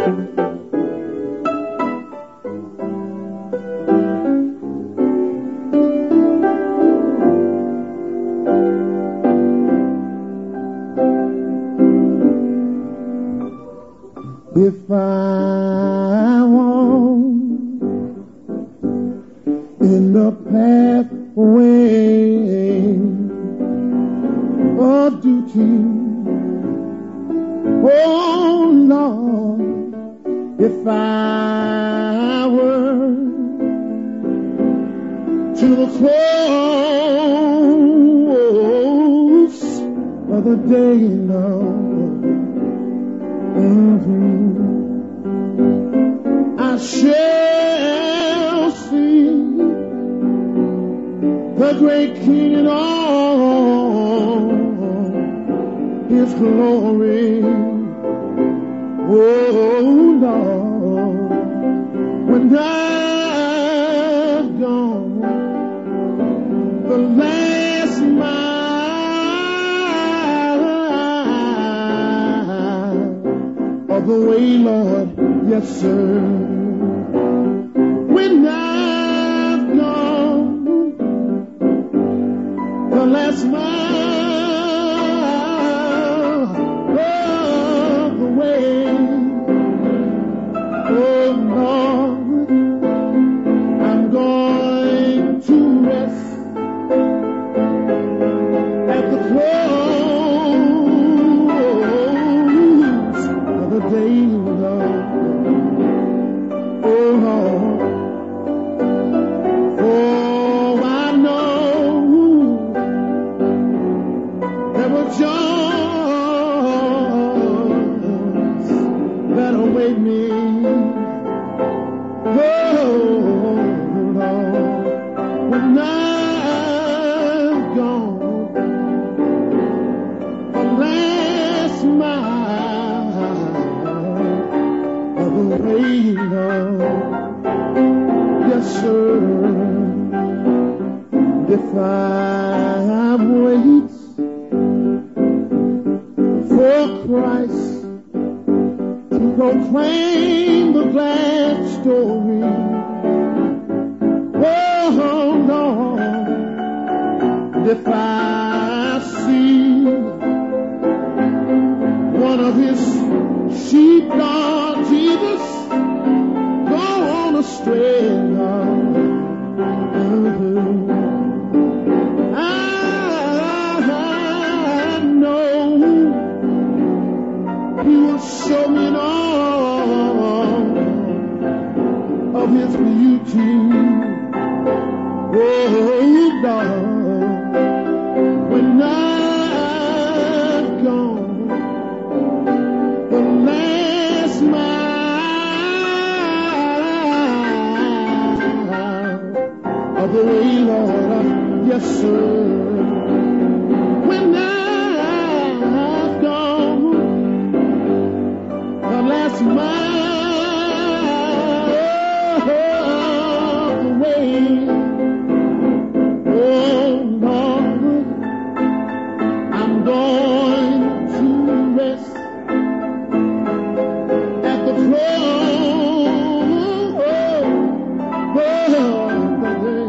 If I walk in the pathway of duty, oh Lord, if I were to the close of the day, Lord, I shall see the great King in all His glory. Oh Lord, when I've gone the last mile of the way, Lord, yes sir. When I've gone the last mile of the way, oh Lord, I'm going to rest at the close of the day, Lord. Oh Lord, for I know there were joys that await me. Oh Lord, when I've gone the last mile of the way, Lord, yes sir. If I wait for Christ to proclaim the glad story, oh Lord, if I see one of His sheep, Lord Jesus, go on astray, Lord, I know He will show me all of His beauty. Oh Lord, when I've gone the last mile of the way, Lord, yes sir. When I've gone the last mile of the way, oh Lord, I'm going to rest at the close of the day,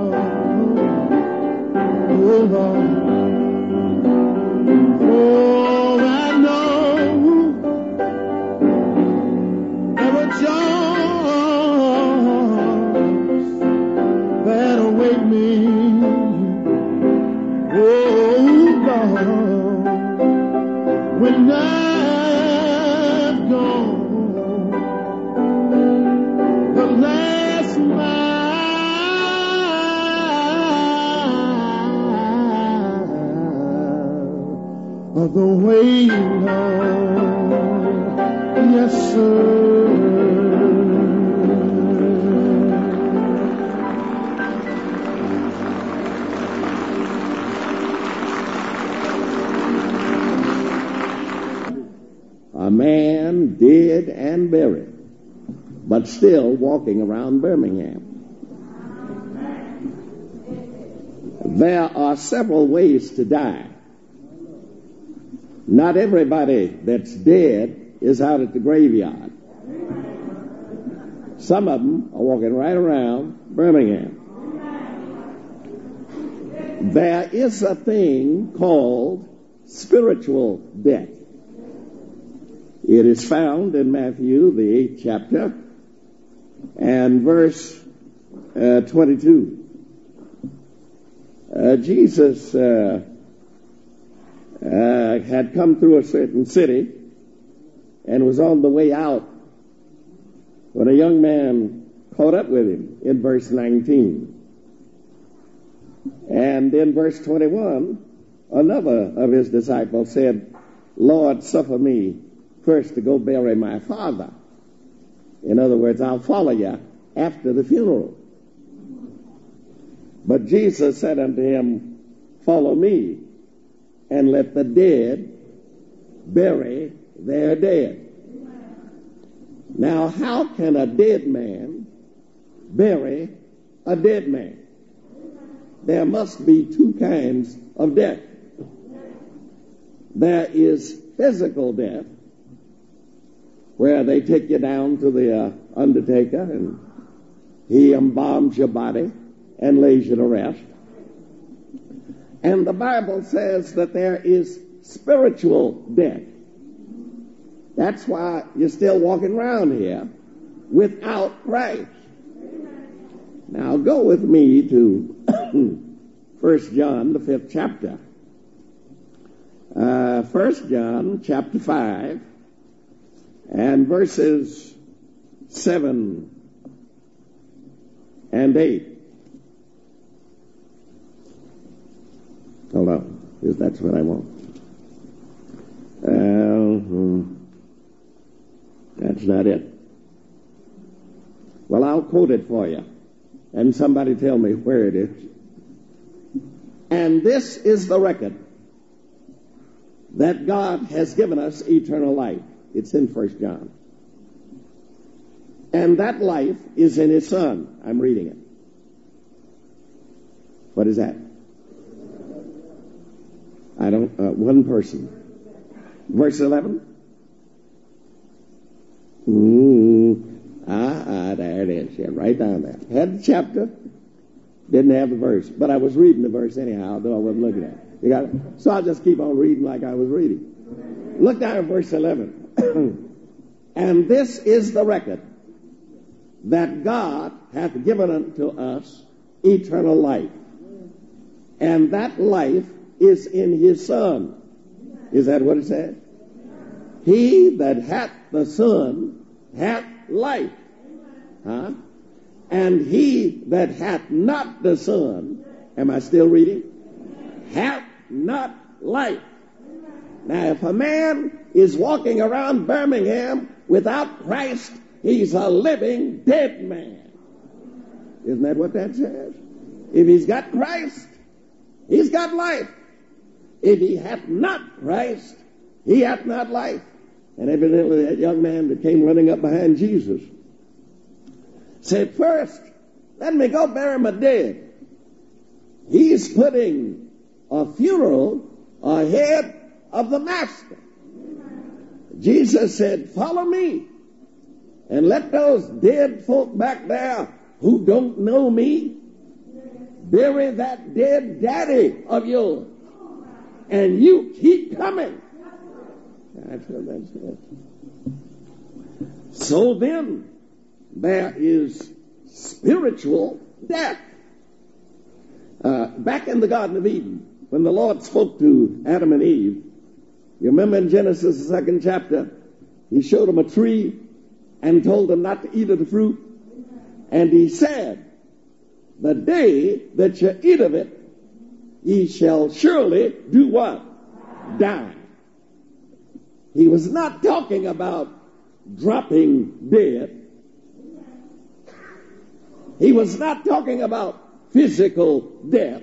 oh Lord, for I know there are joys that await me. Oh Lord, when I've gone the last mile of the way, Lord, yes sir. A man dead and buried, but still walking around Birmingham. There are several ways to die. Not everybody that's dead is out at the graveyard. Some of them are walking right around Birmingham. There is a thing called spiritual death. It is found in Matthew, the 8th chapter, and verse 22. Jesus had come through a certain city and was on the way out when a young man caught up with him in verse 19. And in verse 21, another of his disciples said, Lord, suffer me first to go bury my father. In other words, I'll follow you after the funeral. But Jesus said unto him, follow me, and let the dead bury their dead. Now, how can a dead man bury a dead man? There must be two kinds of death. There is physical death, where they take you down to the undertaker and he embalms your body and lays you to rest. And the Bible says that there is spiritual death. That's why you're still walking around here without Christ. Now go with me to 1 John, the 5th chapter. 1 John, chapter 5, and verses 7 and 8. Hold on, because that's what I want. That's not it. Well, I'll quote it for you, and somebody tell me where it is. And this is the record, that God has given us eternal life. It's in 1 John. And that life is in His Son. I'm reading it. What is that? I don't, one person. Verse 11? There it is. Yeah, right down there. Had the chapter, didn't have the verse. But I was reading the verse anyhow, though I wasn't looking at it. You got it? So I'll just keep on reading like I was reading. Look down at verse 11. And this is the record, that God hath given unto us eternal life. And that life is in His Son. Is that what it said? He that hath the Son hath life. Huh? And he that hath not the Son, am I still reading? Hath not life. Now, if a man is walking around Birmingham without Christ, he's a living dead man. Isn't that what that says? If he's got Christ, he's got life. If he hath not Christ, he hath not life. And evidently that young man that came running up behind Jesus said, first, let me go bury my dead. He's putting a funeral ahead of the Master. Jesus said, follow me, and let those dead folk back there who don't know me bury that dead daddy of yours. And you keep coming. That's what that says. So then, there is spiritual death. Back in the Garden of Eden, when the Lord spoke to Adam and Eve, you remember in Genesis, the 2nd chapter, He showed them a tree and told them not to eat of the fruit. And He said, the day that you eat of it, ye shall surely do what? Die. He was not talking about dropping dead. He was not talking about physical death.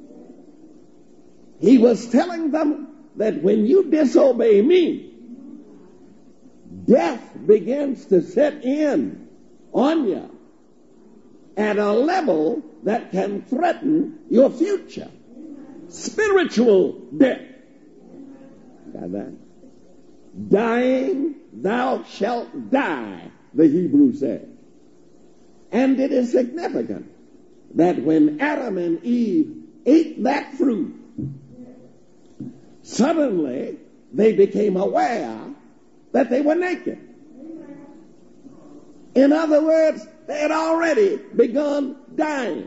He was telling them that when you disobey me, death begins to set in on you at a level that can threaten your future. Spiritual death. Got that? Dying, thou shalt die, the Hebrew says. And it is significant that when Adam and Eve ate that fruit, suddenly they became aware that they were naked. In other words, they had already begun dying.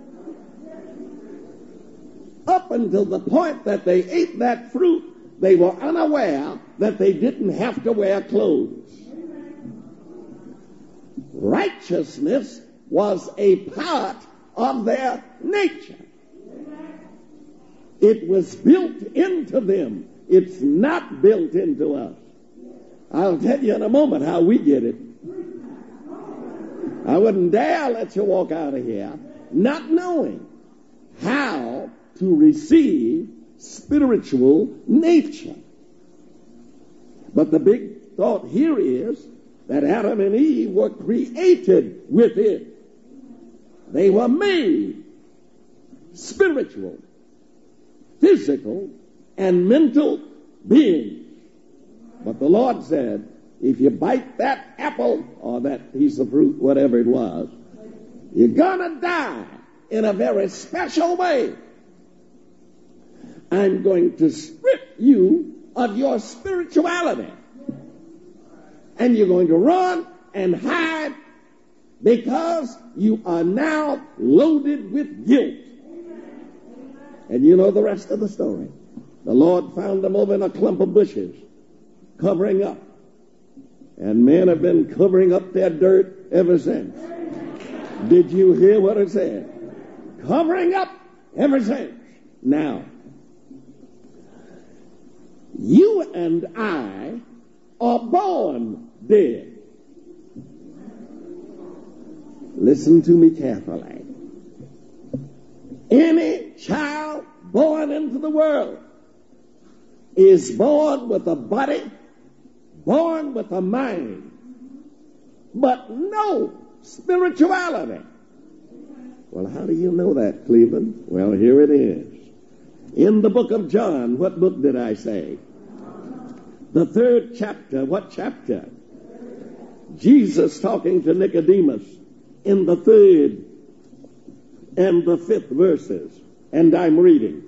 Up until the point that they ate that fruit, they were unaware that they didn't have to wear clothes. Righteousness was a part of their nature. It was built into them. It's not built into us. I'll tell you in a moment how we get it. I wouldn't dare let you walk out of here not knowing how to receive spiritual nature. But the big thought here is that Adam and Eve were created with it. They were made spiritual, physical, and mental beings. But the Lord said, if you bite that apple or that piece of fruit, whatever it was, you're gonna die in a very special way. I'm going to strip you of your spirituality. And you're going to run and hide because you are now loaded with guilt. And you know the rest of the story. The Lord found them over in a clump of bushes, covering up. And men have been covering up their dirt ever since. Did you hear what it said? Covering up ever since. Now, you and I are born dead. Listen to me carefully. Any child born into the world is born with a body, born with a mind, but no spirituality. Well, how do you know that, Cleveland? Well, here it is. In the book of John, what book did I say? The 3rd chapter. What chapter? Jesus talking to Nicodemus in the 3rd and the 5th verses. And I'm reading.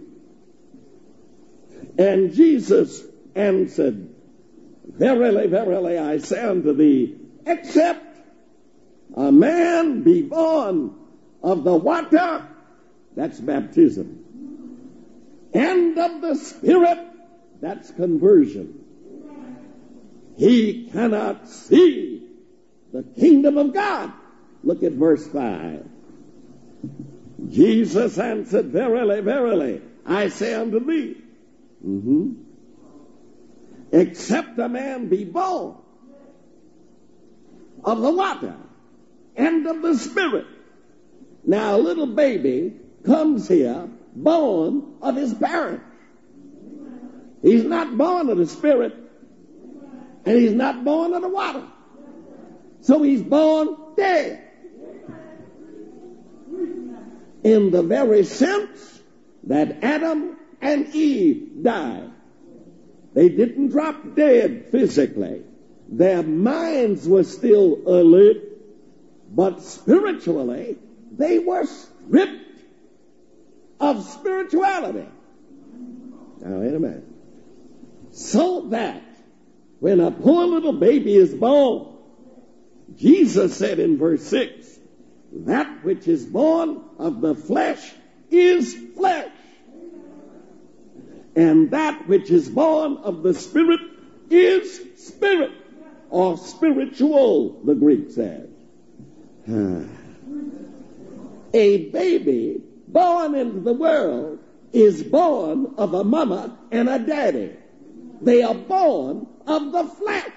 And Jesus answered, verily, verily, I say unto thee, except a man be born of the water, that's baptism, and of the Spirit, that's conversion, he cannot see the kingdom of God. Look at verse 5. Jesus answered, verily, verily, I say unto thee, except a man be born of the water and of the Spirit. Now, a little baby comes here born of his parents. He's not born of the Spirit, and he's not born of the water. So he's born dead. In the very sense that Adam and Eve died. They didn't drop dead physically. Their minds were still alert, but spiritually, they were stripped of spirituality. Now, wait a minute. So that when a poor little baby is born, Jesus said in verse 6, that which is born of the flesh is flesh, and that which is born of the Spirit is spirit, or spiritual, the Greek says. A baby born into the world is born of a mama and a daddy. They are born of the flesh.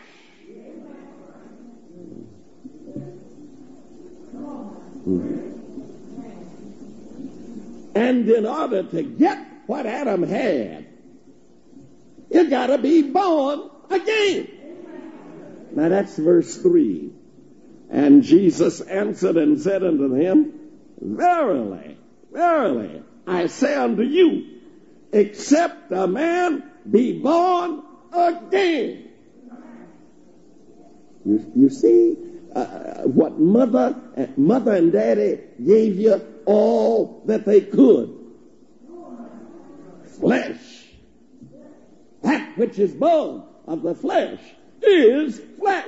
And in order to get what Adam had, you got to be born again. Now that's verse 3. And Jesus answered and said unto him, verily, verily, I say unto you, except a man be born again. You see, what mother and daddy gave you all that they could. Flesh. That which is born of the flesh is flesh.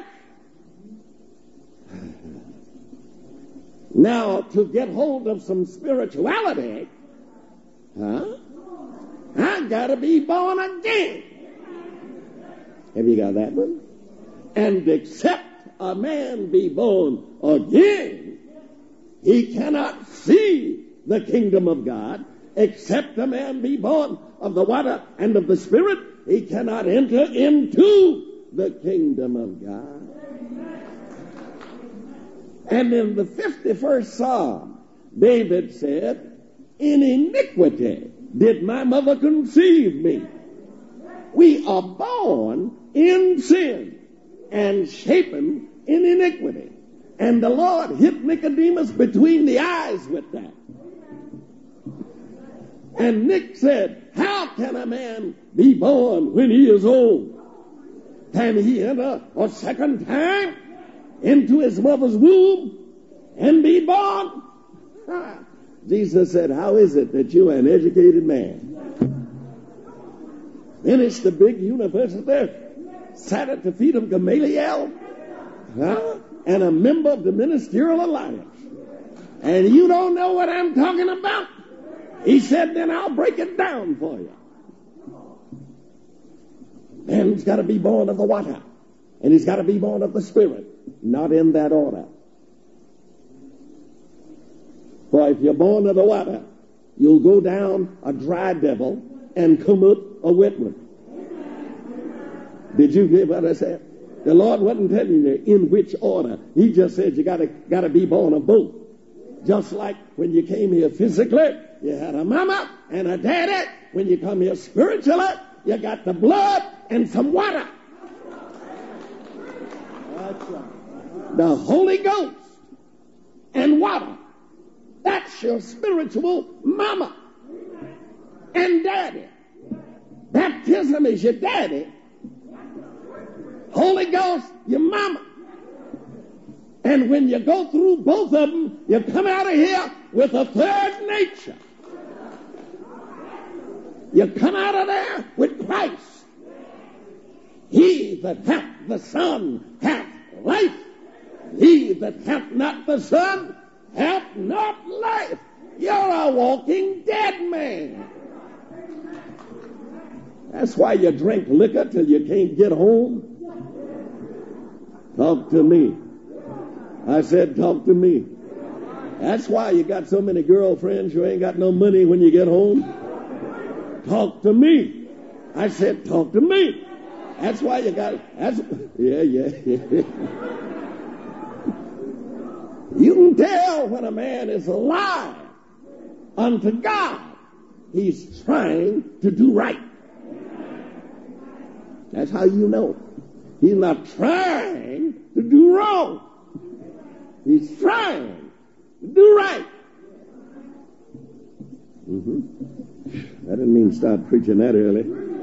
Now, to get hold of some spirituality, I gotta be born again. Have you got that one? And except a man be born again, he cannot see the kingdom of God. Except a man be born of the water and of the Spirit, he cannot enter into the kingdom of God. And in the 51st Psalm, David said, in iniquity did my mother conceive me. We are born in sin and shapen in iniquity. And the Lord hit Nicodemus between the eyes with that. And Nick said, how can a man be born when he is old? Can he enter a second time into his mother's womb and be born? Jesus said, how is it that you are an educated man? Finished the big university, sat at the feet of Gamaliel, and a member of the Ministerial Alliance. And you don't know what I'm talking about? He said, then I'll break it down for you. Man's got to be born of the water, and he's got to be born of the Spirit, not in that order. For if you're born of the water, you'll go down a dry devil and come up a wet one. Did you hear what I said? The Lord wasn't telling you in which order. He just said you got to be born of both. Just like when you came here physically, you had a mama and a daddy. When you come here spiritually, you got the blood and some water. That's right. The Holy Ghost and water. That's your spiritual mama and daddy. Baptism is your daddy. Holy Ghost, your mama. And when you go through both of them, you come out of here with a third nature. You come out of there with Christ. He that hath the Son hath life. He that hath not the Son hath not life. You're a walking dead man. That's why you drink liquor till you can't get home. Talk to me. I said, talk to me. That's why you got so many girlfriends. You ain't got no money when you get home. Talk to me. I said, talk to me. That's why you got. Yeah. You can tell when a man is alive unto God. He's trying to do right. That's how you know. He's not trying to do wrong. He's trying to do right. I didn't mean to start preaching that early.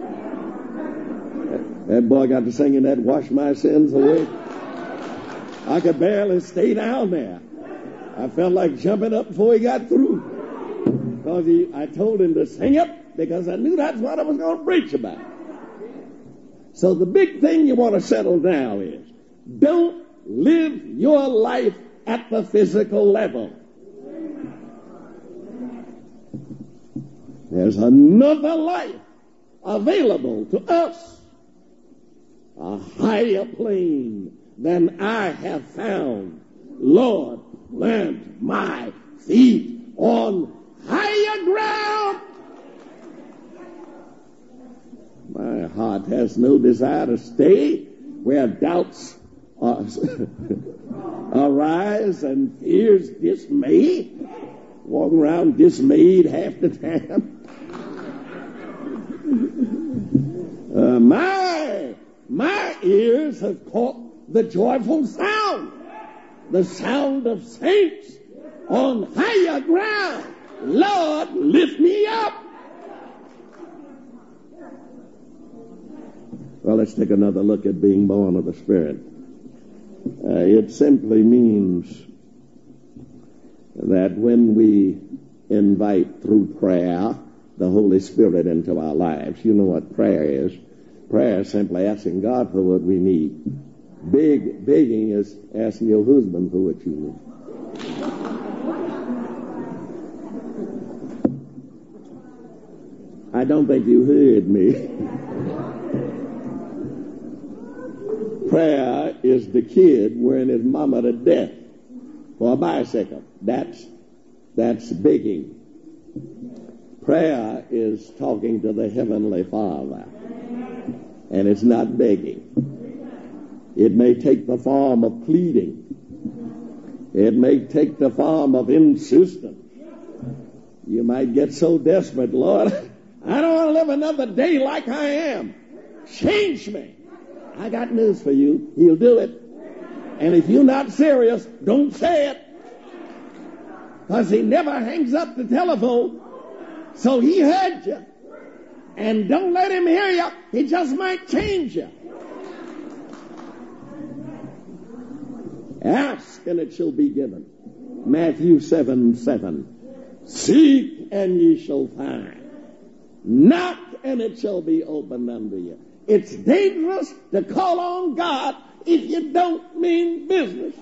That boy got to singing that "Wash My Sins Away." I could barely stay down there. I felt like jumping up before he got through. Because I told him to sing it because I knew that's what I was going to preach about. So the big thing you want to settle down is, don't live your life at the physical level. There's another life available to us, a higher plane than I have found. Lord, plant my feet on higher ground. My heart has no desire to stay where doubts arise and fears dismay. Walking around dismayed half the time. My ears have caught the joyful sound, the sound of saints on higher ground. Lord, lift me up. Well, let's take another look at being born of the Spirit. It simply means that when we invite through prayer the Holy Spirit into our lives, you know what prayer is. Prayer is simply asking God for what we need. Begging is asking your husband for what you need. I don't think you heard me. Prayer is the kid wearing his mama to death for a bicycle. That's begging. Prayer is talking to the Heavenly Father, and it's not begging. It may take the form of pleading. It may take the form of insistence. You might get so desperate, Lord, I don't want to live another day like I am. Change me. I got news for you. He'll do it. And if you're not serious, don't say it. Because he never hangs up the telephone. So he heard you. And don't let him hear you. He just might change you. Ask and it shall be given. Matthew 7:7. Seek and ye shall find. Knock and it shall be opened unto you. It's dangerous to call on God if you don't mean business.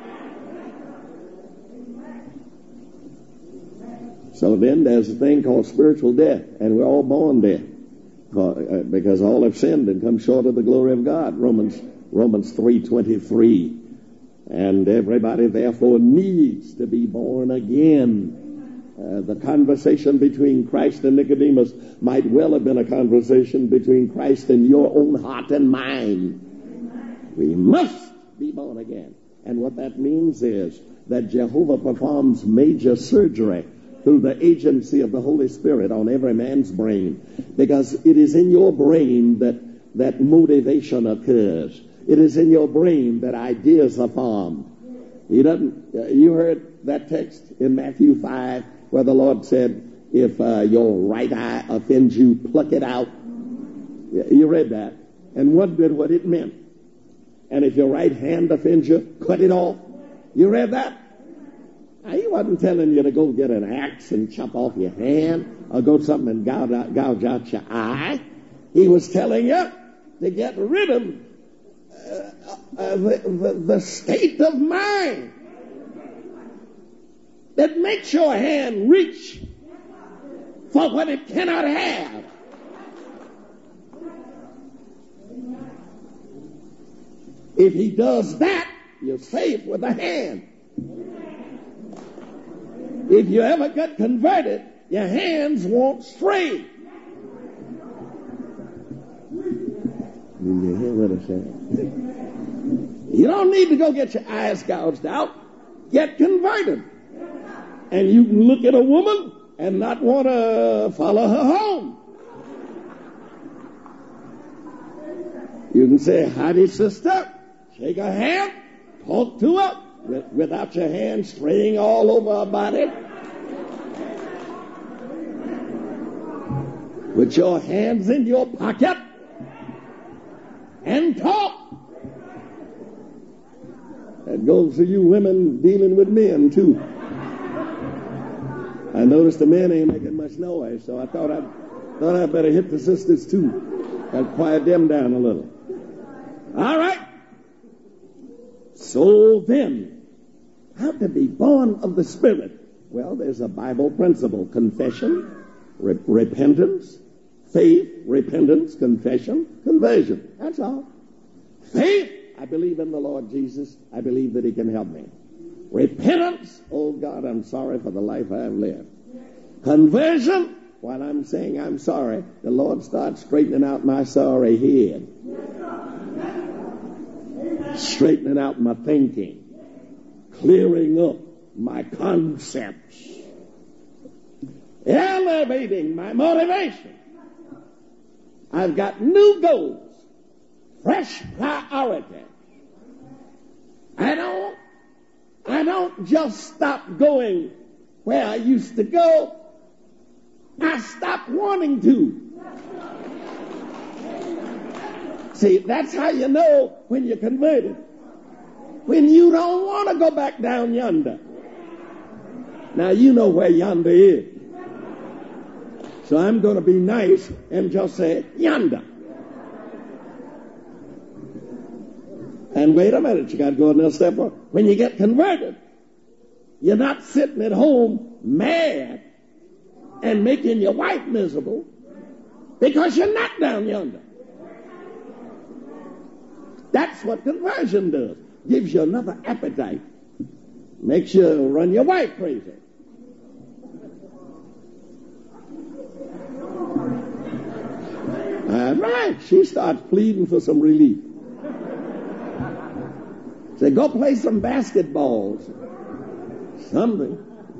So then there's a thing called spiritual death, and we're all born dead because all have sinned and come short of the glory of God. Romans 3:23. And everybody therefore needs to be born again. The conversation between Christ and Nicodemus might well have been a conversation between Christ and your own heart and mind. We must be born again. And what that means is that Jehovah performs major surgery through the agency of the Holy Spirit on every man's brain, because it is in your brain that motivation occurs. It is in your brain that ideas are formed. You heard that text in Matthew 5 where the Lord said, if your right eye offends you, pluck it out. You read that and wondered what it meant. And if your right hand offends you, cut it off. You read that? Now, he wasn't telling you to go get an axe and chop off your hand or go something and gouge out your eye. He was telling you to get rid of the state of mind that makes your hand reach for what it cannot have. If he does that, you're safe with the hand. If you ever get converted, your hands won't stray. You hear what I said? You don't need to go get your eyes gouged out. Get converted. And you can look at a woman and not want to follow her home. You can say, howdy, sister. Shake her hand. Talk to her without your hand straying all over her body. Put your hands in your pocket and talk. That goes for you women dealing with men, too. I noticed the men ain't making much noise, so I thought I'd better hit the sisters, too. I'll quiet them down a little. All right. So then, how to be born of the Spirit? Well, there's a Bible principle. Confession, repentance, faith, repentance, confession, conversion. That's all. Faith, I believe in the Lord Jesus. I believe that he can help me. Repentance, oh God, I'm sorry for the life I have lived. Conversion, while I'm saying I'm sorry, the Lord starts straightening out my sorry head. Straightening out my thinking. Clearing up my concepts. Elevating my motivation. I've got new goals. Fresh priorities. I don't just stop going where I used to go. I stopped wanting to. See, that's how you know when you're converted. when you don't want to go back down yonder. Now, you know where yonder is. So I'm going to be nice and just say yonder. And wait a minute, you got to go another step further. When you get converted, you're not sitting at home mad and making your wife miserable because you're not down yonder. That's what conversion does. Gives you another appetite. Makes you run your wife crazy. That's right. She starts pleading for some relief. Say, go play some basketballs. Something.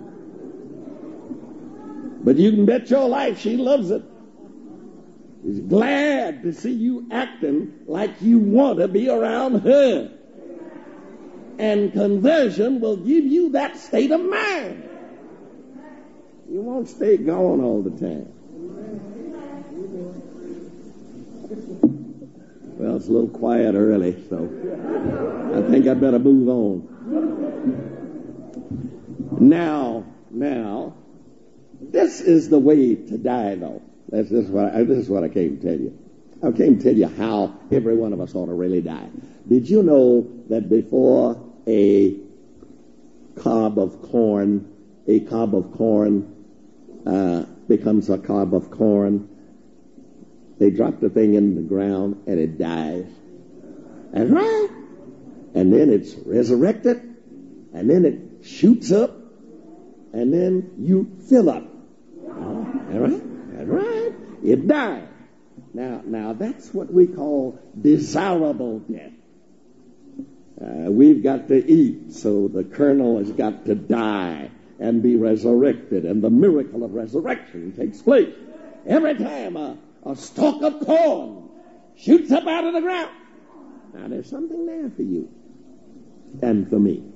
But you can bet your life she loves it. She's glad to see you acting like you want to be around her. And conversion will give you that state of mind. You won't stay gone all the time. Well, it's a little quiet early, so I think I better move on. Now, this is the way to die, though. This is what I came to tell you. I came to tell you how every one of us ought to really die. Did you know that before a cob of corn becomes a cob of corn, they drop the thing in the ground and it dies? That's right. And then it's resurrected, and then it shoots up, and then you fill up. That's right. That's right. It dies. Now that's what we call desirable death. We've got to eat, so the kernel has got to die and be resurrected, and the miracle of resurrection takes place every time a stalk of corn shoots up out of the ground. Now there's something there for you and for me.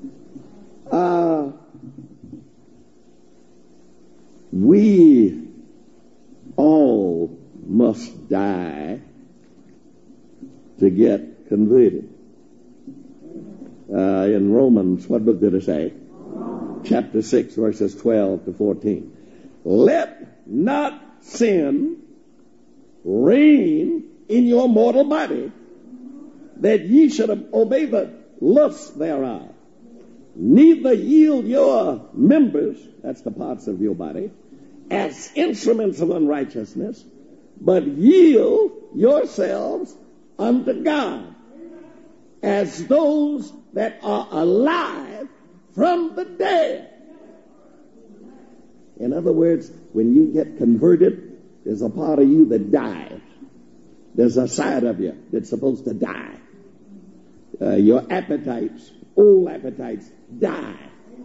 We all must die to get converted. In Romans, what book did it say? Chapter 6, verses 12 to 14. Let not sin reign in your mortal body, that ye should obey the lusts thereof. Neither yield your members, that's the parts of your body, as instruments of unrighteousness, but yield yourselves unto God as those that are alive from the dead. In other words, when you get converted, there's a part of you that dies. There's a side of you that's supposed to die. Your appetites, old appetites, die.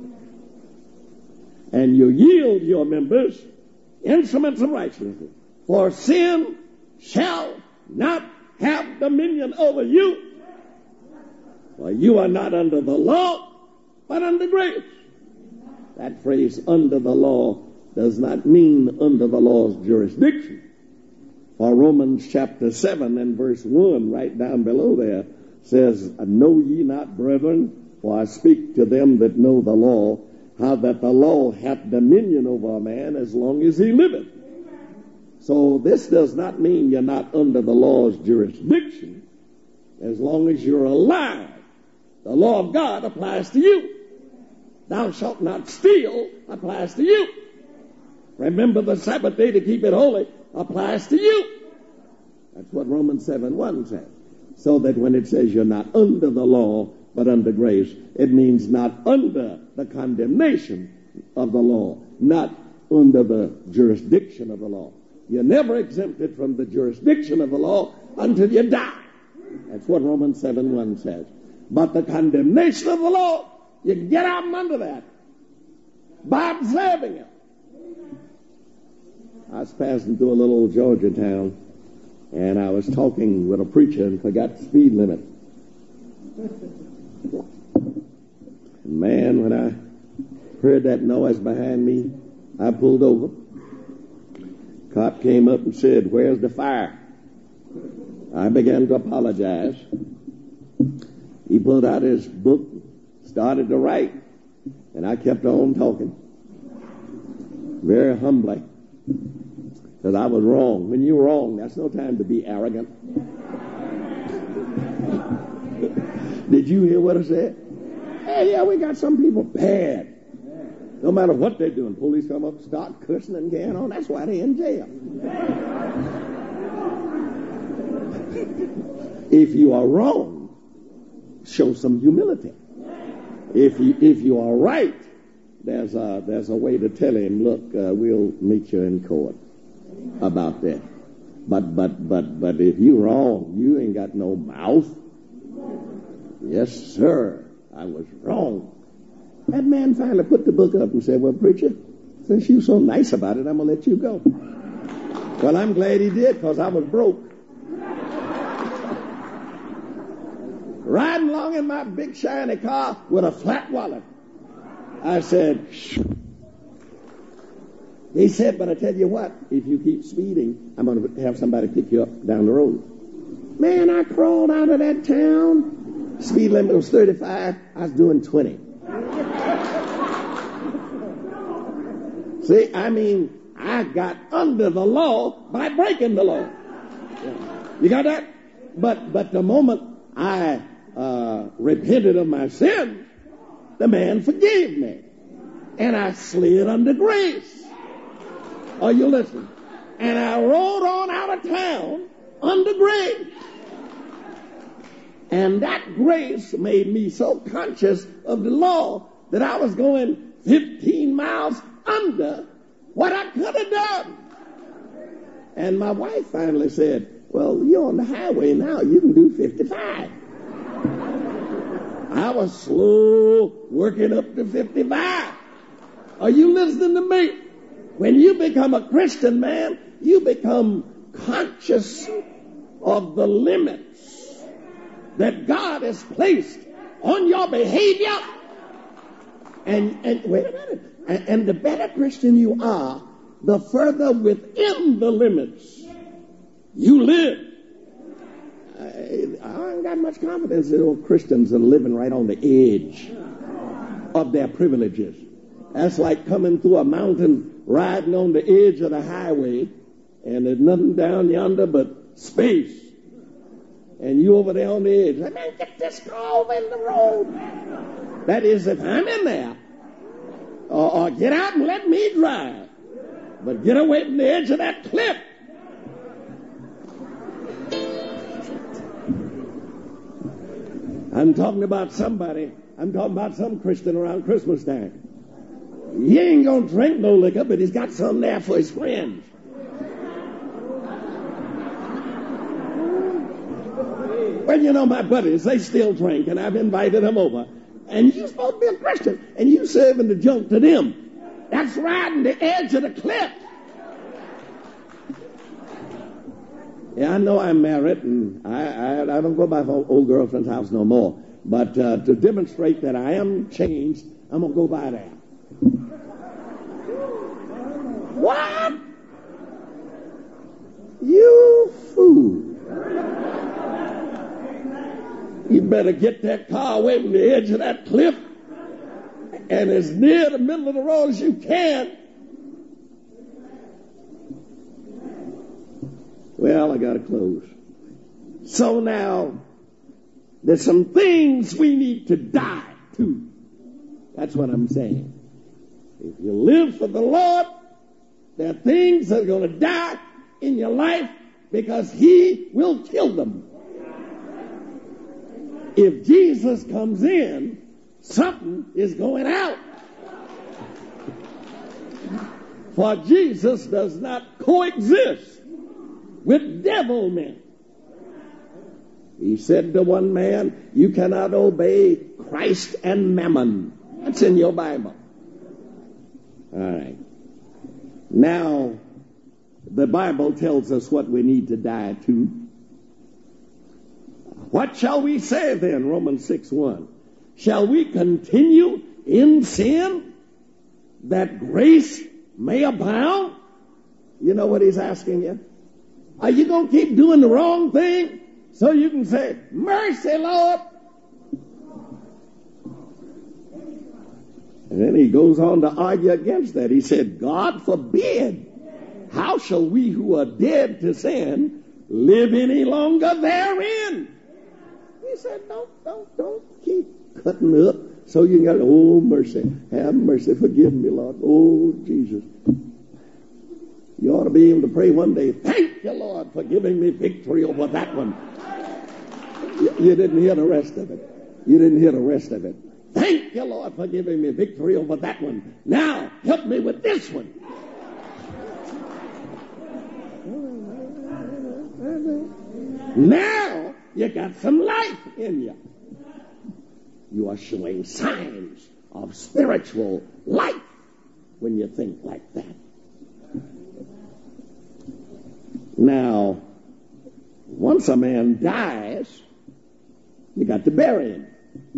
And you yield your members instruments of righteousness. For sin shall not have dominion over you. For you are not under the law, but under grace. That phrase, under the law, does not mean under the law's jurisdiction. For Romans chapter 7 and verse 1, right down below there, says, Know ye not, brethren, for I speak to them that know the law, how that the law hath dominion over a man as long as he liveth. So this does not mean you're not under the law's jurisdiction. As long as you're alive, the law of God applies to you. Thou shalt not steal applies to you. Remember the Sabbath day to keep it holy applies to you. That's what Romans 7:1 says. So that when it says you're not under the law, but under grace, it means not under the condemnation of the law, not under the jurisdiction of the law. You're never exempted from the jurisdiction of the law until you die. That's what Romans 7:1 says. But the condemnation of the law, you can get out from under that by observing it. I was passing through a little old Georgia town, and I was talking with a preacher and forgot the speed limit. And man, when I heard that noise behind me, I pulled over. Cop came up and said, "Where's the fire?" I began to apologize. He pulled out his book, started to write, and I kept on talking. Very humbly. Because I was wrong. When you're wrong, that's no time to be arrogant. Did you hear what I said? Hey, yeah, we got some people bad. No matter what they're doing, police come up, start cursing and carrying on. That's why they're in jail. If you are wrong, show some humility. If you are right, there's a way to tell him, look, we'll meet you in court about that. But if you're wrong, you ain't got no mouth. Yes, sir, I was wrong. That man finally put the book up and said, well, preacher, since you're so nice about it, I'm going to let you go. Well, I'm glad he did, because I was broke. Riding along in my big shiny car with a flat wallet. I said, shh. He said, but I tell you what, if you keep speeding, I'm going to have somebody pick you up down the road. Man, I crawled out of that town. Speed limit was 35. I was doing 20. See, I got under the law by breaking the law. You got that? But the moment I repented of my sin, the man forgave me. And I slid under grace. Are you listening? And I rode on out of town under grace. And that grace made me so conscious of the law that I was going 15 miles under what I could have done. And my wife finally said, well, you're on the highway now. You can do 55. I was slow working up to 55. Are you listening to me? When you become a Christian, man, you become conscious of the limits that God has placed on your behavior. And wait a minute. And the better Christian you are, the further within the limits you live. I ain't got much confidence in old Christians that are living right on the edge of their privileges. That's like coming through a mountain, riding on the edge of the highway, and there's nothing down yonder but space. And you over there on the edge. Like, man, get this car over in the road. That is, if I'm in there. Or get out and let me drive. But get away from the edge of that cliff. I'm talking about somebody. I'm talking about some Christian around Christmas time. He ain't going to drink no liquor, but he's got some there for his friends. Well, you know, my buddies, they still drink, and I've invited them over. And you're supposed to be a Christian, and you serving the junk to them. That's riding the edge of the cliff. Yeah, I know I'm married, and I don't go by old girlfriend's house no more. But to demonstrate that I am changed, I'm going to go by there. What? You fool. You better get that car away from the edge of that cliff and as near the middle of the road as you can. Well, I got to close. So now, there's some things we need to die to. That's what I'm saying. If you live for the Lord, there are things that are going to die in your life because He will kill them. If Jesus comes in, something is going out. For Jesus does not coexist with devil men. He said to one man, you cannot obey Christ and Mammon. That's in your Bible. All right. Now, the Bible tells us what we need to die to. What shall we say then? Romans 6:1. Shall we continue in sin that grace may abound? You know what he's asking you? Are you going to keep doing the wrong thing so you can say, mercy, Lord? And then he goes on to argue against that. He said, God forbid. How shall we who are dead to sin live any longer therein? He said, don't keep cutting up so you can get, oh, mercy. Have mercy. Forgive me, Lord. Oh, Jesus. You ought to be able to pray one day, thank you, Lord, for giving me victory over that one. You didn't hear the rest of it. You didn't hear the rest of it. Thank you, Lord, for giving me victory over that one. Now, help me with this one. Now, you got some life in you. You are showing signs of spiritual life when you think like that. Now, once a man dies, you got to bury him.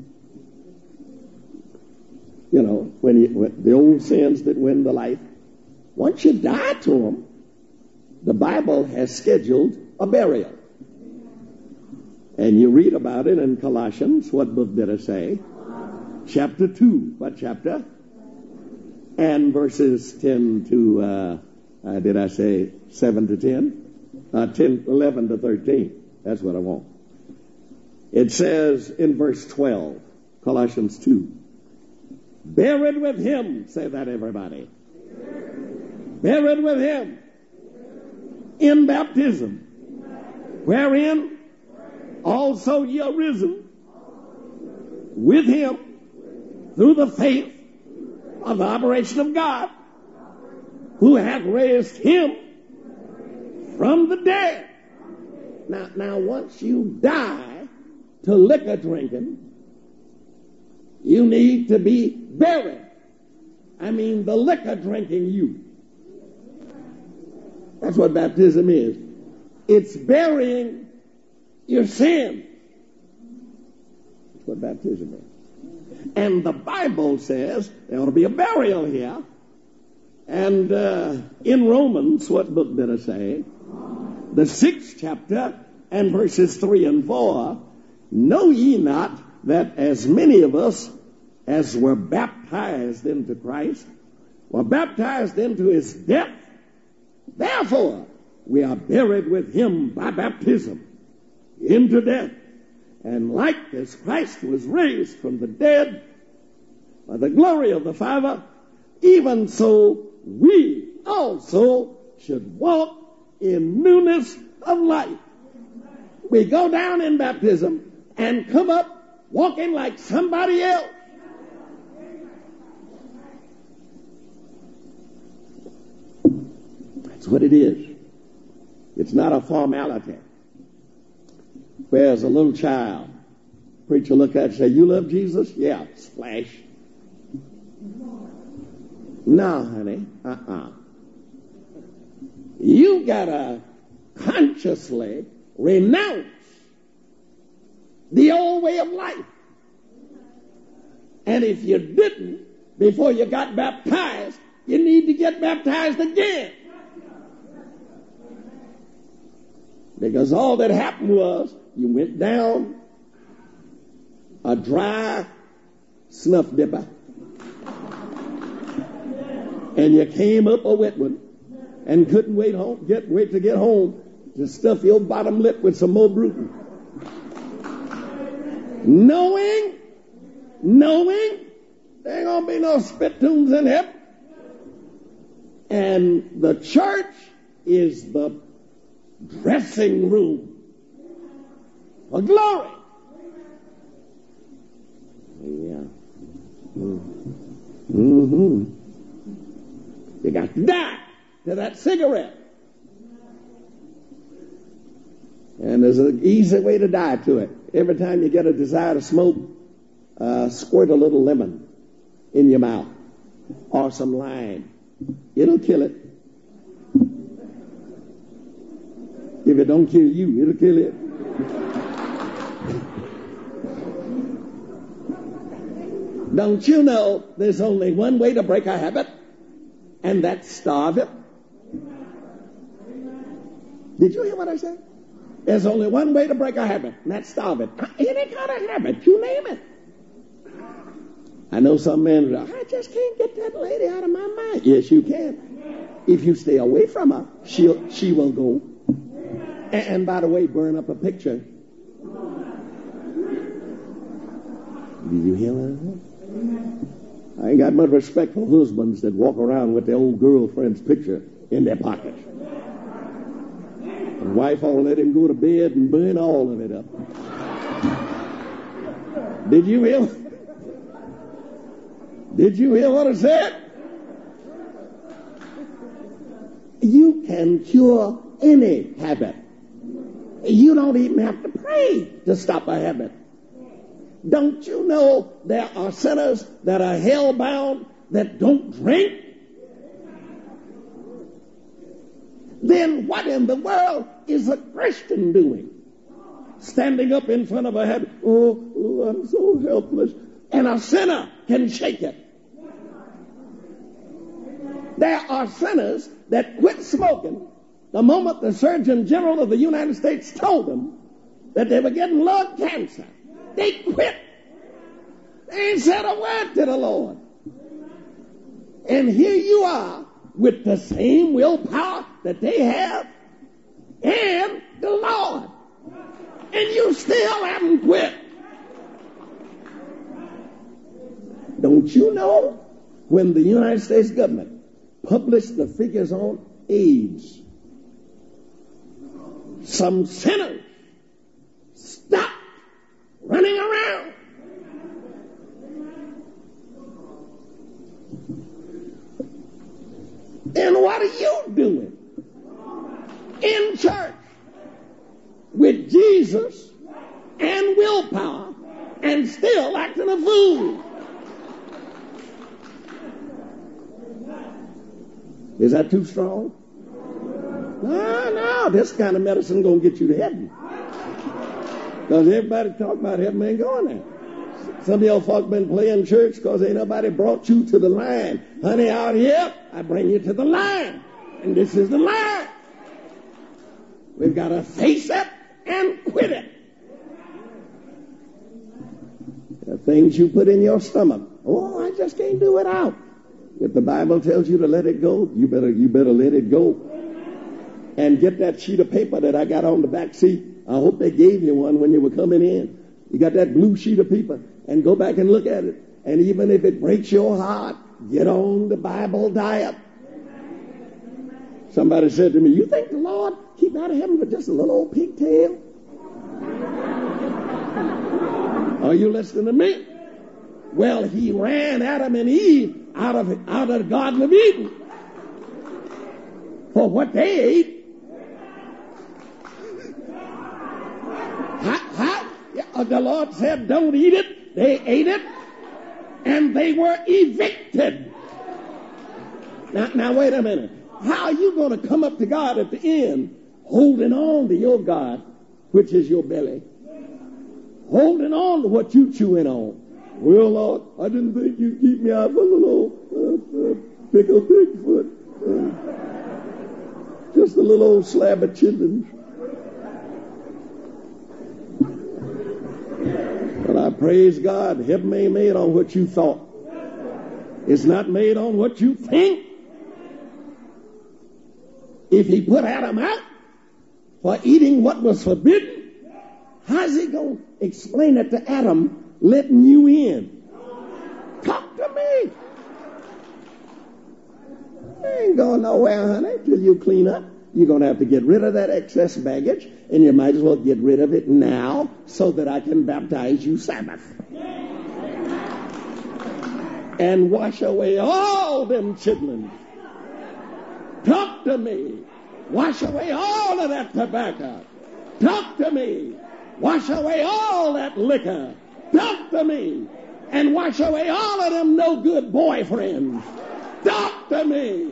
You know, when the old sins that win the life, once you die to them, the Bible has scheduled a burial. And you read about it in Colossians. What book did it say? Chapter 2. What chapter? And verses 10 to, did I say 7 to 10? 11 to 13. That's what I want. It says in verse 12, Colossians 2. Buried with him. Say that, everybody. Buried with him in baptism, wherein also ye are risen with him through the faith of the operation of God, who hath raised him from the dead. Now once you die to liquor drinking, you need to be buried. I mean, the liquor drinking you. That's what baptism is. It's burying your sin. That's what baptism is. And the Bible says there ought to be a burial here. And in Romans, what book did it say? The 6th chapter and verses 3 and 4. Know ye not that as many of us as were baptized into Christ were baptized into his death? Therefore, we are buried with him by baptism into death. And like as Christ was raised from the dead by the glory of the Father, even so we also should walk in newness of life. We go down in baptism and come up walking like somebody else. That's what it is. It's not a formality. Whereas a little child, preacher look at it and say, you love Jesus? Yeah, splash. No, honey, You gotta consciously renounce the old way of life. And if you didn't, before you got baptized, you need to get baptized again. Because all that happened was you went down a dry snuff dipper and you came up a wet one and couldn't wait to get home to stuff your bottom lip with some more Bruton. Knowing there ain't gonna be no spittoons in heaven. And the church is the dressing room for glory. Yeah. Mm-hmm. You got to die to that cigarette. And there's an easy way to die to it. Every time you get a desire to smoke, squirt a little lemon in your mouth or some lime. It'll kill it. If it don't kill you, it'll kill it. Don't you know there's only one way to break a habit, and that's starve it? Did you hear what I said? There's only one way to break a habit, and that's starve it. Any kind of habit, you name it. I know some men are, I just can't get that lady out of my mind. Yes, you can. If you stay away from her, she will go. And by the way, burn up a picture. Did you hear that? I ain't got much respect for husbands that walk around with their old girlfriend's picture in their pocket. The wife will let him go to bed and burn all of it up. Did you hear? Did you hear what I said? You can cure any habit. You don't even have to pray to stop a habit. Don't you know there are sinners that are hell-bound that don't drink? Then what in the world is a Christian doing? Standing up in front of a habit, oh, I'm so helpless. And a sinner can shake it. There are sinners that quit smoking the moment the Surgeon General of the United States told them that they were getting lung cancer. They quit. They ain't said a word to the Lord. And here you are with the same willpower that they have and the Lord. And you still haven't quit. Don't you know when the United States government published the figures on AIDS, some sinners stopped running around. And what are you doing in church with Jesus and willpower and still acting a fool? Is that too strong? No, this kind of medicine gonna get you to heaven. Because everybody talk about heaven ain't going there. Some of y'all folk been playing church because ain't nobody brought you to the line. Honey, out here, I bring you to the line. And this is the line. We've got to face it and quit it. The things you put in your stomach. Oh, I just can't do it out. If the Bible tells you to let it go, you better let it go. And get that sheet of paper that I got on the back seat. I hope they gave you one when you were coming in. You got that blue sheet of paper, and go back and look at it. And even if it breaks your heart, get on the Bible diet. Somebody said to me, you think the Lord keep out of heaven with just a little old pigtail? Are you listening to me? Well, he ran Adam and Eve out of the Garden of Eden for what they ate. The Lord said, don't eat it. They ate it, and they were evicted. Now, wait a minute. How are you going to come up to God at the end, holding on to your God, which is your belly? Holding on to what you chewing on. Well, Lord, I didn't think you'd keep me out of a little pickle Bigfoot. Just a little old slab of chitlins. But I praise God, heaven ain't made on what you thought. It's not made on what you think. If he put Adam out for eating what was forbidden, how's he going to explain it to Adam letting you in? Talk to me. You ain't going nowhere, honey, till you clean up. You're going to have to get rid of that excess baggage, and you might as well get rid of it now so that I can baptize you Sabbath. And wash away all them chitlins. Talk to me. Wash away all of that tobacco. Talk to me. Wash away all that liquor. Talk to me. And wash away all of them no good boyfriends. Talk to me.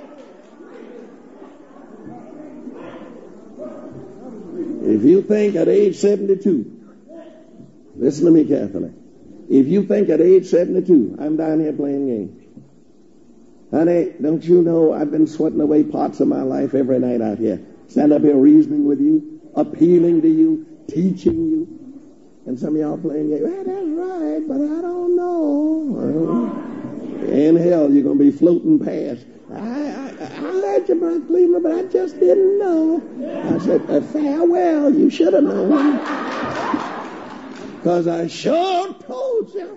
If you think at age 72, listen to me carefully. If you think at age 72, I'm down here playing games. Honey, don't you know I've been sweating away parts of my life every night out here. Stand up here reasoning with you, appealing to you, teaching you. And some of y'all playing games. Well, that's right, but I don't know. In hell, you're going to be floating past. I heard you, Brother Cleveland, but I just didn't know. I said, farewell, you should have known. Because I sure told you.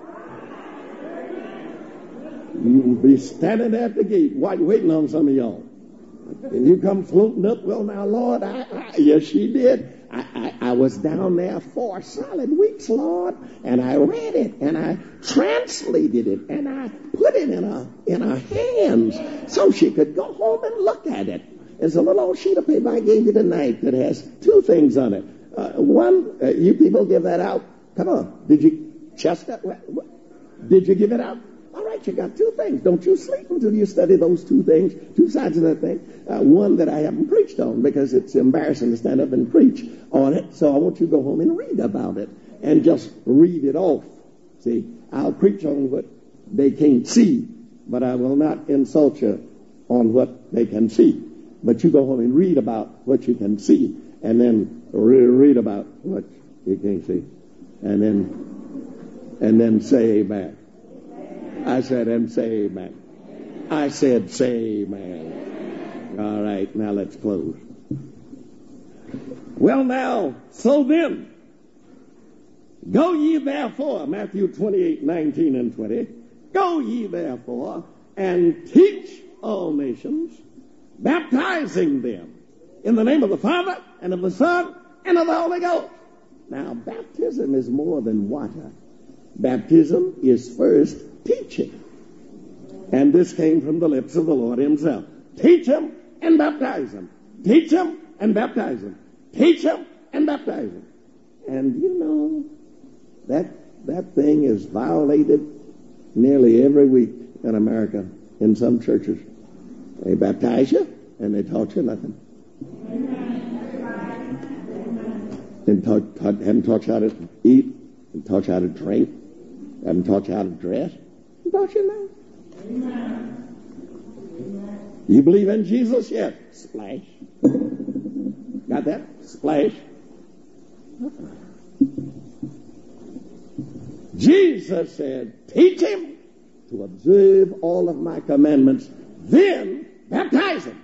You'll be standing at the gate, waiting on some of y'all. And you come floating up, well, now, Lord, yes, she did. I was down there 4 solid weeks, Lord, and I read it, and I translated it, and I put it in her hands so she could go home and look at it. There's a little old sheet of paper I gave you tonight that has 2 things on it. One, you people give that out. Come on. Did you, Chester, did you give it out? All right, you got 2 things. Don't you sleep until you study those 2 things, 2 sides of that thing. One that I haven't preached on because it's embarrassing to stand up and preach on it. So I want you to go home and read about it and just read it off. See, I'll preach on what they can't see, but I will not insult you on what they can see. But you go home and read about what you can see and then read about what you can't see. And then say amen. I said, and say amen. I said, say amen. All right, now let's close. Well, now, so then, go ye therefore, Matthew 28:19 and 20, go ye therefore and teach all nations, baptizing them in the name of the Father and of the Son and of the Holy Ghost. Now, baptism is more than water. Baptism is first teaching. And this came from the lips of the Lord himself. Teach them and baptize them. Teach them and baptize them. Teach them and baptize them. And you know, that thing is violated nearly every week in America in some churches. They baptize you and they taught you nothing. Haven't taught you how to eat, haven't taught you how to drink, haven't taught you how to dress. Taught you now. You believe in Jesus? Yes. Splash. Got that? Splash. Jesus said, teach him to observe all of my commandments, then baptize him.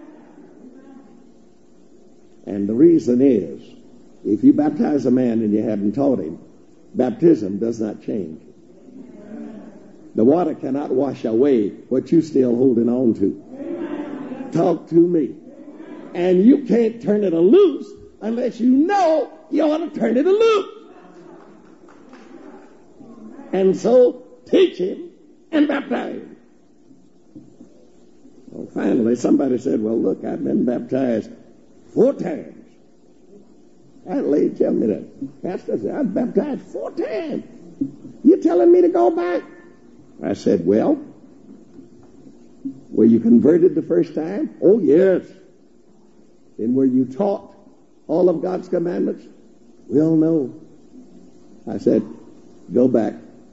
And the reason is, if you baptize a man and you haven't taught him, baptism does not change. The water cannot wash away what you're still holding on to. Talk to me. And you can't turn it loose unless you know you ought to turn it loose. And so, teach him and baptize him. Well, finally, somebody said, well, look, I've been baptized 4 times. That lady tell me that. Pastor said, I've baptized 4 times. You telling me to go back? I said, well, were you converted the first time? Oh, yes. Then were you taught all of God's commandments? Well, no. I said, go back.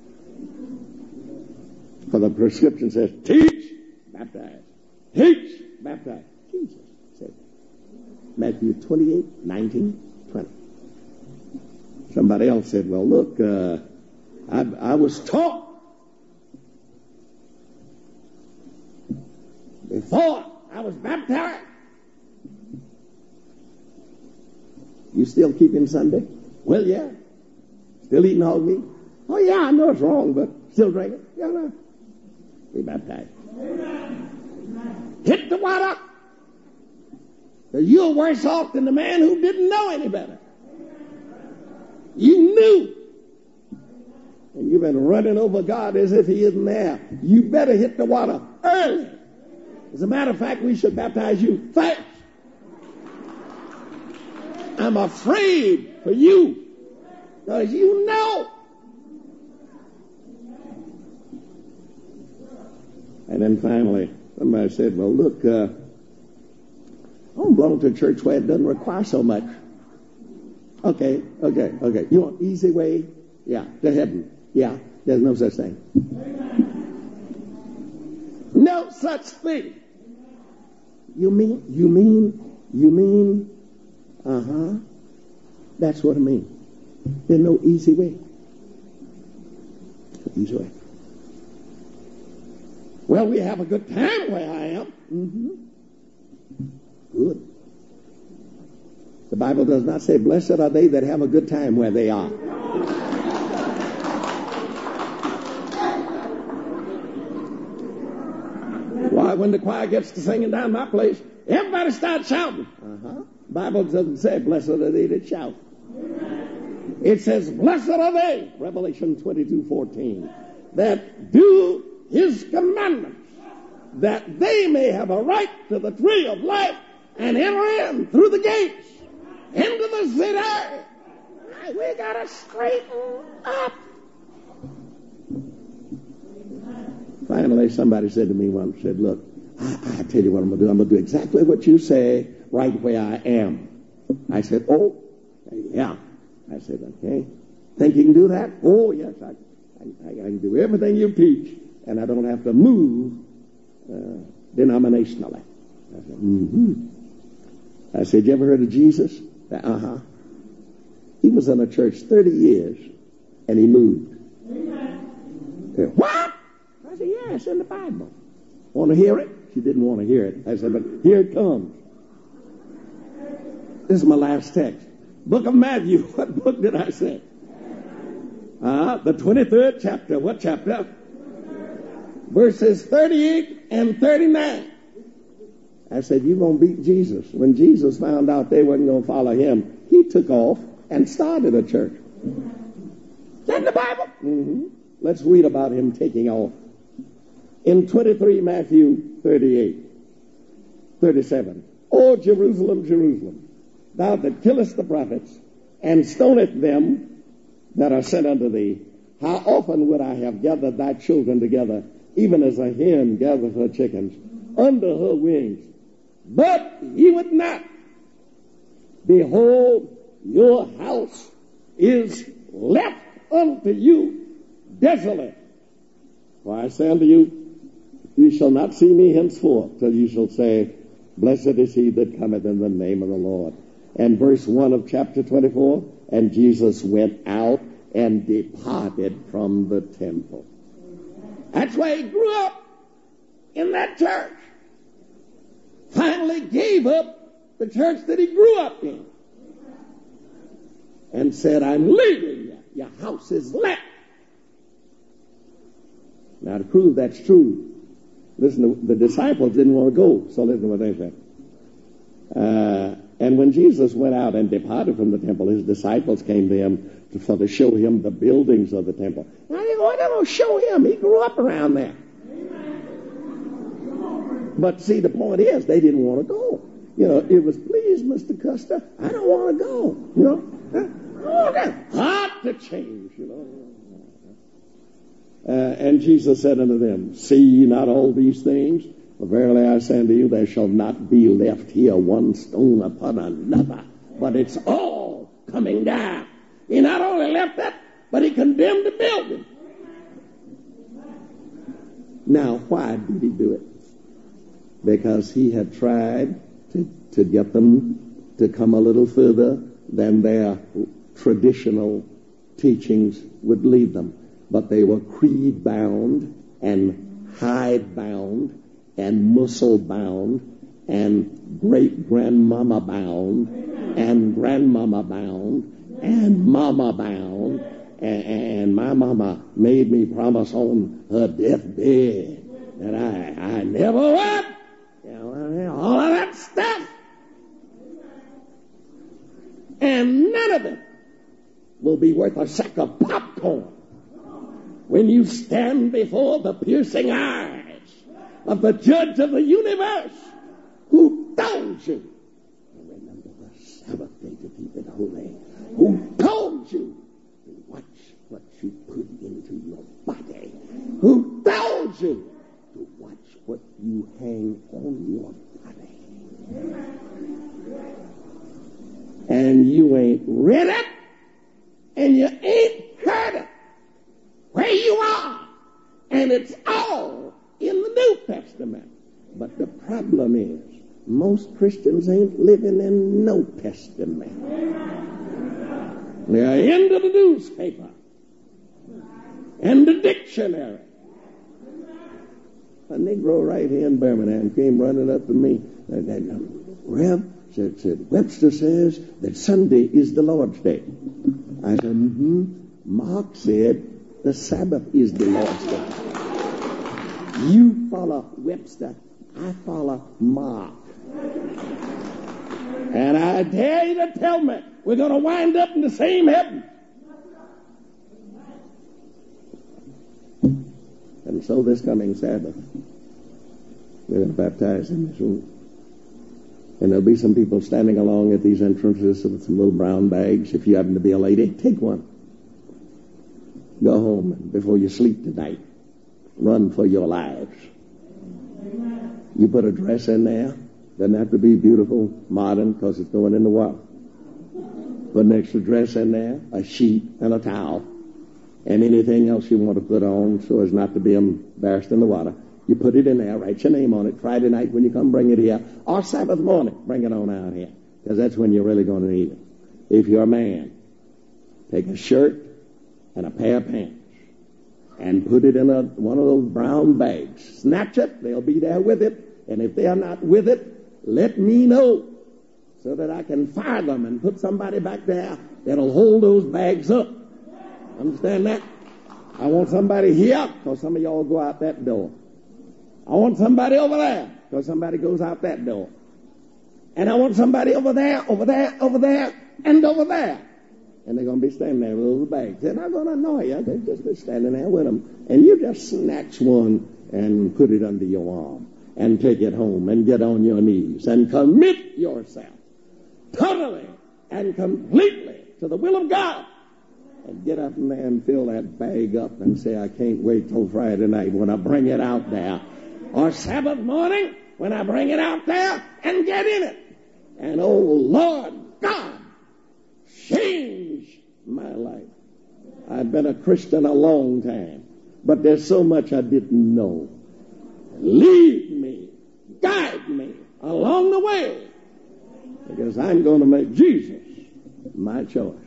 For the prescription says, teach, baptize. Teach, baptize. Jesus said, Matthew 28:19, 20. Somebody else said, well, look, I was taught before I was baptized. You still keeping Sunday? Well, yeah. Still eating hog meat? Oh, yeah, I know it's wrong, but still drinking? Yeah, no. Be baptized. Amen. Hit the water. You're worse off than the man who didn't know any better. You knew. And you've been running over God as if he isn't there. You better hit the water early. As a matter of fact, we should baptize you first. I'm afraid for you because you know. And then finally, somebody said, well, look, I don't belong to a church where it doesn't require so much. Okay. You want easy way? Yeah, to heaven. Yeah, there's no such thing. No such thing. You mean? That's what I mean. There's no easy way. No easy way. Well, we have a good time where I am. Mm-hmm. Good. The Bible does not say, blessed are they that have a good time where they are. Why, when the choir gets to singing down my place, everybody starts shouting. Bible doesn't say, blessed are they that shout. It says, blessed are they, Revelation 22:14, that do his commandments, that they may have a right to the tree of life and enter in through the gates into the city. We got to straighten up. Finally, somebody said to me once, said, look, I tell you what I'm going to do. I'm going to do exactly what you say right where I am. I said, oh, yeah. I said, okay. Think you can do that? Oh, yes, I can do everything you teach, and I don't have to move denominationally. I said, mm-hmm. I said, you ever heard of Jesus? Uh-huh. He was in a church 30 years, and he moved. Said, what? I said, yeah, it's in the Bible. Want to hear it? She didn't want to hear it. I said, but here it comes. This is my last text. Book of Matthew. What book did I say? The 23rd chapter. What chapter? Verses 38 and 39. I said, you're going to beat Jesus. When Jesus found out they wasn't going to follow him, he took off and started a church. Is that in the Bible? Mm-hmm. Let's read about him taking off. In 23 Matthew 38, 37. O Jerusalem, Jerusalem, thou that killest the prophets and stonest them that are sent unto thee, how often would I have gathered thy children together, even as a hen gathers her chickens under her wings? But ye would not. Behold, your house is left unto you desolate. For I say unto you, you shall not see me henceforth till you shall say, blessed is he that cometh in the name of the Lord. And verse 1 of chapter 24, and Jesus went out and departed from the temple. That's why he grew up in that church. Finally gave up the church that he grew up in. And said, I'm leaving you. Your house is left. Now to prove that's true, listen, the disciples didn't want to go, so listen to what they said. And when Jesus went out and departed from the temple, his disciples came to him to show him the buildings of the temple. Now they don't show him. He grew up around there. But see, the point is, they didn't want to go. You know, it was, please, Mr. Custer, I don't want to go. You know, that's hard to change, you know. And Jesus said unto them, see ye not all these things? For verily I say unto you, there shall not be left here one stone upon another, but it's all coming down. He not only left that, but he condemned the building. Now, why did he do it? Because he had tried to get them to come a little further than their traditional teachings would lead them. But they were creed-bound and hide-bound and muscle-bound and great-grandmama-bound and grandmama-bound and mama-bound. And my mama made me promise on her deathbed that I never would. You know, all of that stuff. And none of it will be worth a sack of popcorn when you stand before the piercing eyes of the judge of the universe, who told you to remember the Sabbath day to keep it holy, who told you to watch what you put into your body, who told you to watch what you hang on your body. And you ain't read it, and you ain't heard it. Where you are, and it's all in the New Testament. But the problem is, most Christians ain't living in no Testament. They're into the newspaper and the dictionary. A Negro right here in Birmingham came running up to me. Rev, said, Webster says that Sunday is the Lord's Day. I said, Mark said the Sabbath is the Lord's Day. You follow Webster, I follow Mark. And I dare you to tell me we're going to wind up in the same heaven. And so this coming Sabbath, we're going to baptize in this room. And there'll be some people standing along at these entrances with some little brown bags. If you happen to be a lady, take one. Go home and before you sleep tonight. Run for your lives. You put a dress in there. Doesn't have to be beautiful, modern, because it's going in the water. Put an extra dress in there, a sheet and a towel, and anything else you want to put on so as not to be embarrassed in the water. You put it in there, write your name on it. Friday night when you come, bring it here. Or Sabbath morning, bring it on out here, because that's when you're really going to need it. If you're a man, take a shirt and a pair of pants and put it in one of those brown bags. Snatch it. They'll be there with it. And if they are not with it, let me know so that I can fire them and put somebody back there that'll hold those bags up. Understand that? I want somebody here because some of y'all go out that door. I want somebody over there because somebody goes out that door. And I want somebody over there, and over there. And they're going to be standing there with those bags. They're not going to annoy you. They're just be standing there with them. And you just snatch one and put it under your arm. And take it home and get on your knees and commit yourself totally and completely to the will of God. And get up in there and fill that bag up and say, I can't wait till Friday night when I bring it out there. Or Sabbath morning when I bring it out there and get in it. And oh Lord God, change my life. I've been a Christian a long time, but there's so much I didn't know. Lead me, guide me along the way, because I'm going to make Jesus my choice.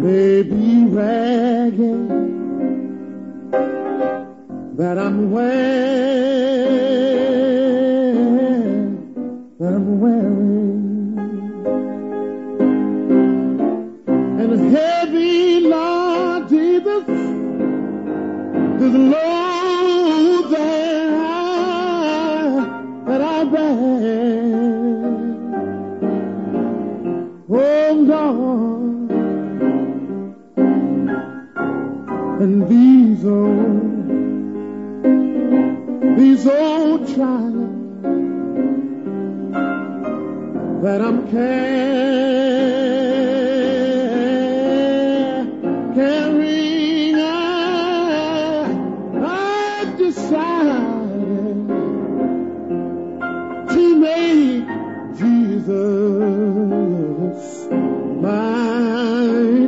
may be ragged, that I'm wearing, and it's heavy, Lord Jesus, this load that I bear. Oh Lord, and these old trials that I'm carrying, I've decided to make Jesus my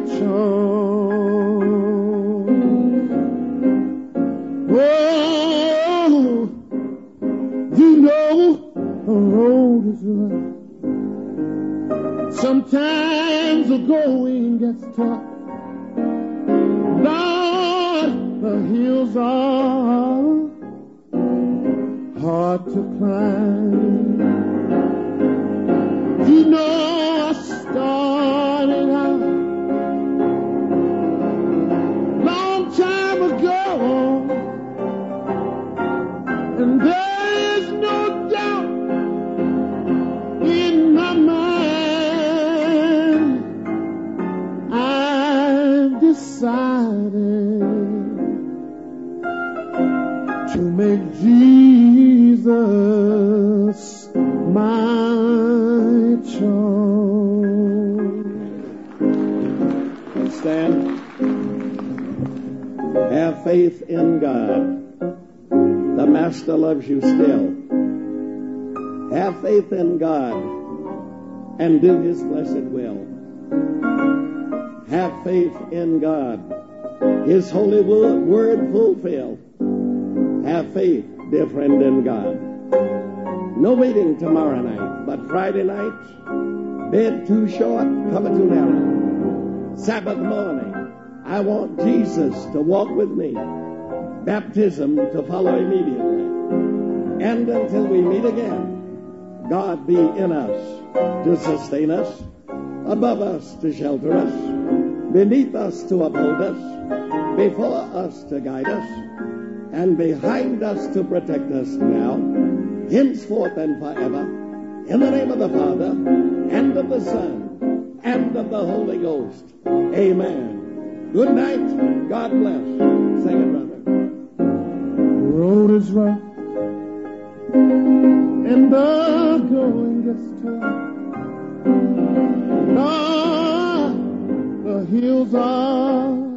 choice. Oh, you know the road is rough. Sometimes the going gets tough. Lord, the hills are hard to climb. You know I started out long time ago, and there is no doubt in my mind. I've decided to make Jesus my choice. Stand. Have faith in God. The Master loves you still. Have faith in God and do His blessed will. Have faith in God. His holy word fulfill. Have faith, dear friend, in God. No waiting tomorrow night, but Friday night, bed too short, cover too narrow. Sabbath morning, I want Jesus to walk with me. Baptism to follow immediately. And until we meet again, God be in us to sustain us, above us to shelter us, beneath us to uphold us, before us to guide us, and behind us to protect us now, henceforth and forever, in the name of the Father, and of the Son, and of the Holy Ghost. Amen. Good night. God bless. Sing it, brother. The road is rough, and the going gets tough. The hills are